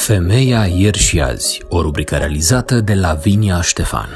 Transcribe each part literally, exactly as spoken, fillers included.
Femeia ieri și azi, o rubrică realizată de Lavinia Ștefan.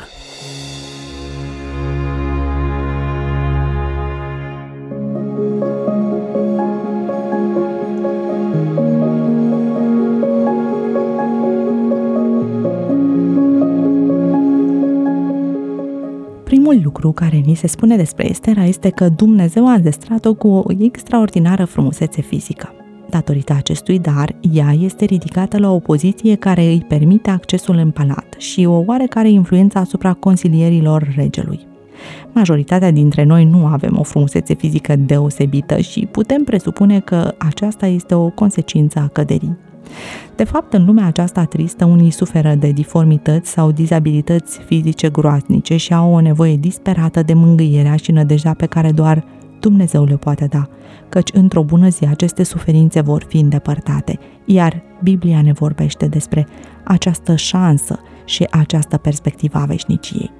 Primul lucru care ni se spune despre Estera este că Dumnezeu a înzestrat-o cu o extraordinară frumusețe fizică. Datorită acestui dar, ea este ridicată la o poziție care îi permite accesul în palat și o oarecare influență asupra consilierilor regelui. Majoritatea dintre noi nu avem o frumusețe fizică deosebită și putem presupune că aceasta este o consecință a căderii. De fapt, în lumea aceasta tristă, unii suferă de diformități sau dizabilități fizice groaznice și au o nevoie disperată de mângâierea și nădejdea pe care doar Dumnezeu le poate da, căci într-o bună zi aceste suferințe vor fi îndepărtate, iar Biblia ne vorbește despre această șansă și această perspectivă a veșniciei.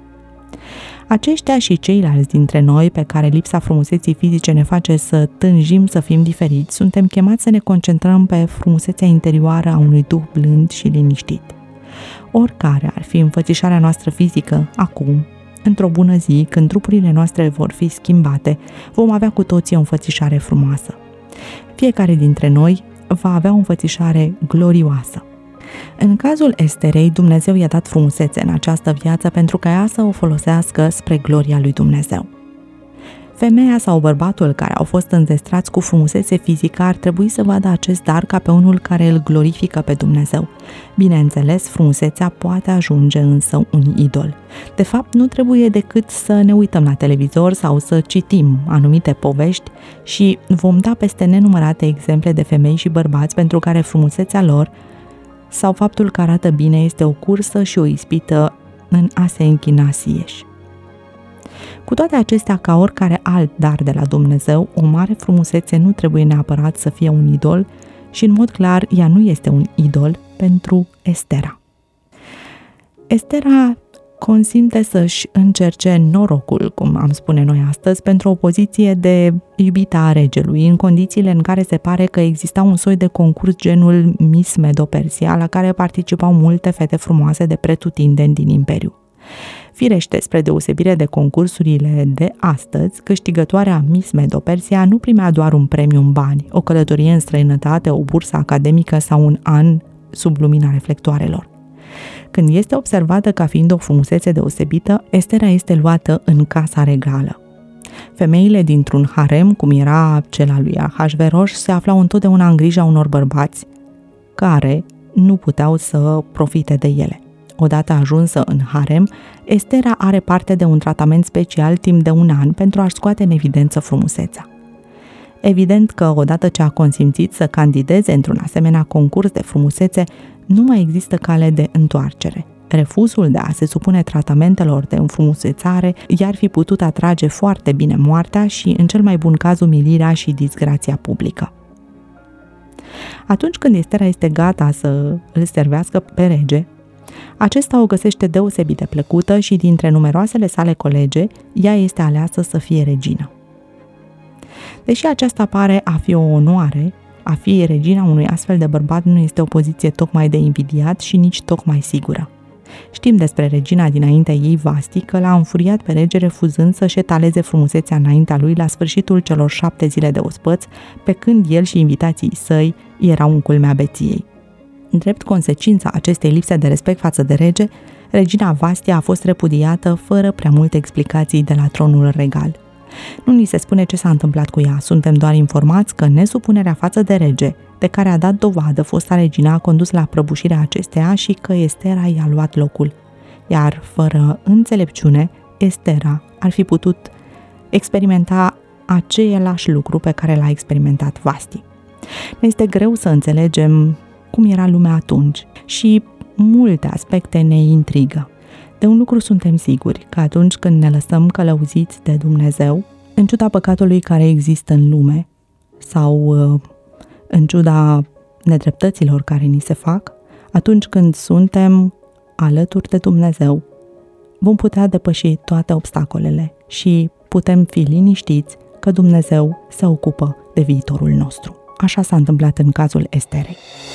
Aceștia și ceilalți dintre noi pe care lipsa frumuseții fizice ne face să tânjim să fim diferiți, suntem chemați să ne concentrăm pe frumusețea interioară a unui duh blând și liniștit. Oricare ar fi înfățișarea noastră fizică, acum, într-o bună zi, când trupurile noastre vor fi schimbate, vom avea cu toții o înfățișare frumoasă. Fiecare dintre noi va avea o înfățișare glorioasă. În cazul Esterei, Dumnezeu i-a dat frumusețe în această viață pentru ca ea să o folosească spre gloria lui Dumnezeu. Femeia sau bărbatul care au fost înzestrați cu frumusețe fizică ar trebui să vadă acest dar ca pe unul care îl glorifică pe Dumnezeu. Bineînțeles, frumusețea poate ajunge însă un idol. De fapt, nu trebuie decât să ne uităm la televizor sau să citim anumite povești și vom da peste nenumărate exemple de femei și bărbați pentru care frumusețea lor sau faptul că arată bine este o cursă și o ispită în a se închina sieși. Cu toate acestea, ca oricare alt dar de la Dumnezeu, o mare frumusețe nu trebuie neapărat să fie un idol și, în mod clar, ea nu este un idol pentru Estera. Estera consimte să-și încerce norocul, cum am spune noi astăzi, pentru o poziție de iubita a regelui, în condițiile în care se pare că exista un soi de concurs genul Miss Medo-Persia, la care participau multe fete frumoase de pretutindeni din imperiu. Firește, spre deosebire de concursurile de astăzi, câștigătoarea Miss Medo-Persia nu primea doar un premiu în bani, o călătorie în străinătate, o bursă academică sau un an sub lumina reflectoarelor. Când este observată ca fiind o frumusețe deosebită, Estera este luată în casa regală. Femeile dintr-un harem, cum era cel al lui Ahasveros, se aflau întotdeauna în grija unor bărbați care nu puteau să profite de ele. Odată ajunsă în harem, Estera are parte de un tratament special timp de un an pentru a-și scoate în evidență frumusețea. Evident că odată ce a consimțit să candideze într-un asemenea concurs de frumusețe, nu mai există cale de întoarcere. Refuzul de a se supune tratamentelor de înfrumusețare i-ar fi putut atrage foarte bine moartea și, în cel mai bun caz, umilirea și disgrația publică. Atunci când Estera este gata să îl servească pe rege, acesta o găsește deosebit de plăcută și dintre numeroasele sale colege, ea este aleasă să fie regină. Deși aceasta pare a fi o onoare, a fi regina unui astfel de bărbat nu este o poziție tocmai de invidiat și nici tocmai sigură. Știm despre regina dinaintea ei, Vasti, că l-a înfuriat pe rege refuzând să-și etaleze frumusețea înaintea lui la sfârșitul celor șapte zile de ospăț, pe când el și invitații săi erau în culmea beției. În drept consecința acestei lipse de respect față de rege, regina Vastia a fost repudiată fără prea multe explicații de la tronul regal. Nu ni se spune ce s-a întâmplat cu ea, suntem doar informați că nesupunerea față de rege, de care a dat dovadă fosta regina, a condus la prăbușirea acesteia și că Estera i-a luat locul. Iar fără înțelepciune, Estera ar fi putut experimenta același lucru pe care l-a experimentat Vasti. Ne este greu să înțelegem cum era lumea atunci și multe aspecte ne intrigă. De un lucru suntem siguri, că atunci când ne lăsăm călăuziți de Dumnezeu, în ciuda păcatului care există în lume sau în ciuda nedreptăților care ni se fac, atunci când suntem alături de Dumnezeu, vom putea depăși toate obstacolele și putem fi liniștiți că Dumnezeu se ocupă de viitorul nostru. Așa s-a întâmplat în cazul Esterei.